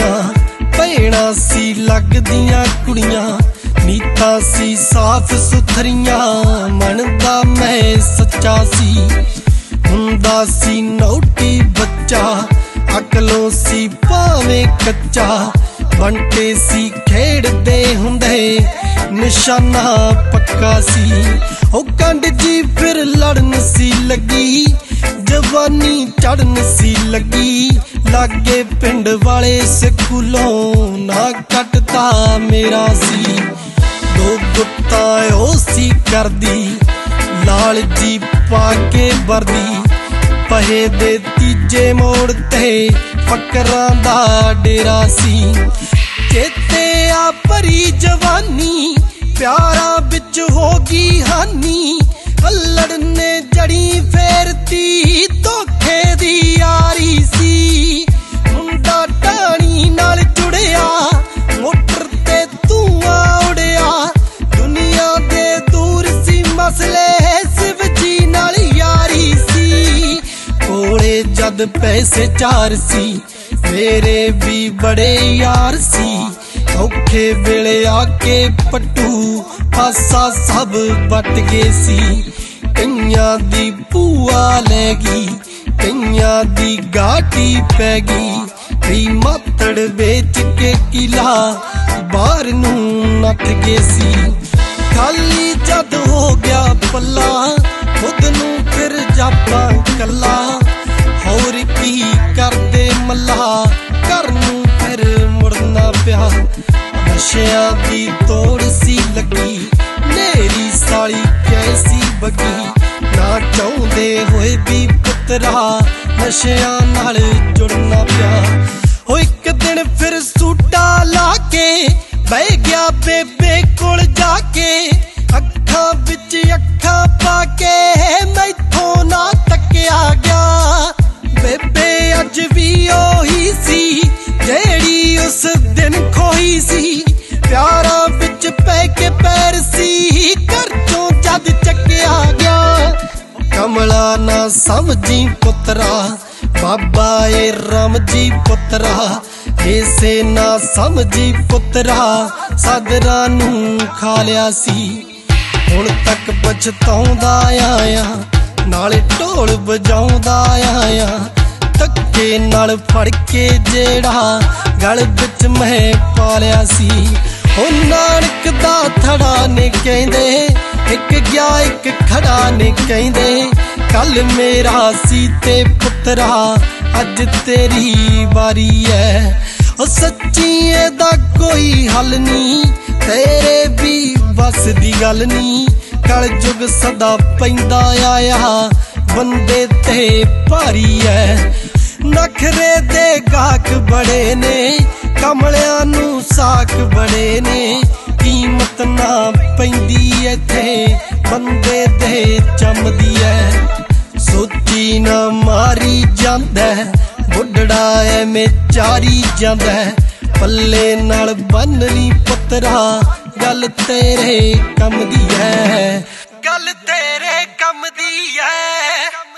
साडियां भैणां सी लगदियां कुड़ियां, नीतां सी साफ सुथरियां, मन दा मैं सच्चा सी, हुंदा सी नौटी बच्चा, अकलों सी भावें कच्चा, बंटे सी खेड़दे हुंदे निशाना पक्का सी। ओ कंड जी फिर लड़न सी लगी, जवानी चढ़न सी लगी, लागे पिंड वाले स्कूलों ना कटता मेरा सी। दो गुत्ता ओ सी करदी लाल जी पाके वर्दी, पहे दे तीजे मोड़ ते फकरां दा डेरा सी। चेते आ भरी जवानी प्यारा बिच होगी हानी, अल्लड़ ने जड़ी फेरती धोखे दी यारी सी। मुंडा टाणी नाल जुड़िया मोटर ते धुआं उड़िया, दुनिया दे दूर सी मसले शिव जी नाल यारी सी। कोले जद पैसे चार सी मेरे भी बड़े यार सी, औखे वेले आके पट्टू पासा सब बट गए सी। कईयां दी भूआ लैगी, कईयां दी गाटी पैगी, कई मातड़ बेच के किला बाहर नू नट गए सी। खाली जद हो गया पल्ला खुद नू फिर जापां कल्ला, होर की करदे मल्ला घर नू फिर मुड़ना पिया। नशियां दी तोड़ सी लगी, नेरी साली कैसी बगी, ना चाहुंदे होए भी पुत्तरा नशियां नाल जुड़ना पिया। हो एक दिन फिर सूटा लाके बह गया बेबे कोल जाके, अखां विच अखां पाके मैथों ना तक्या गया। बेबे अज भी ओही सी जेड़ी उस दिन खोई सी, प्यारा विच पै के पैर सी घर चों जद चक्या गया। कमला ना समझी पुत्रा बाबा ए राम जी पुत्रा, ऐसे ना समझी पुत्रा सादरा नू खा लिया सी। हुण तक पछताउंदा आया नाले ढोल बजाउंदा आया, धक्के नाल फड़ के जेड़ा गल विच मैं पालिया सी। ओ नानक दा थड़ा ने कहंदे एक गया एक खड़ा ने कहंदे, कल मेरा सी ते पुत्रा अज तेरी बारी है। ओ सच्ची एदा कोई हल नी, तेरे भी बस दी गल नी, कल जुग सदा पैंदा आया बंदे ते भारी है। नखरे दे गाहक बड़े ने, कमलियां नू साख बड़े ने, कीमत ना पैंदी इत्थे बंदे दे चमदी है। सोची ना मारी जांदा बुढ़ड़ा एवें चारी जांदा, पल्ले नाल बन्ननी पुत्रा गल तेरे कम दी है, गल तेरे कम दी है।